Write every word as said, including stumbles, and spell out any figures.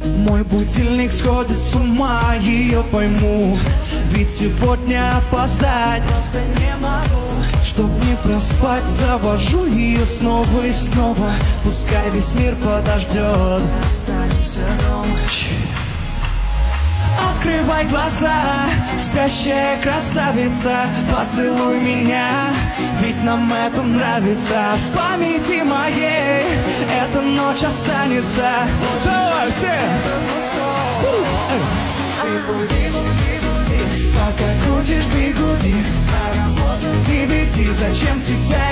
Мой будильник сходит с ума, ее пойму. Ведь сегодня опоздать просто не могу. Чтоб не проспать, завожу ее снова и снова. Пускай весь мир подождет, останемся дома. Открывай глаза, спящая красавица, поцелуй меня, ведь нам это нравится. В памяти моей эта ночь останется. Давай все! Пока крутишь бигуди, на работу ти ви ти, зачем тебя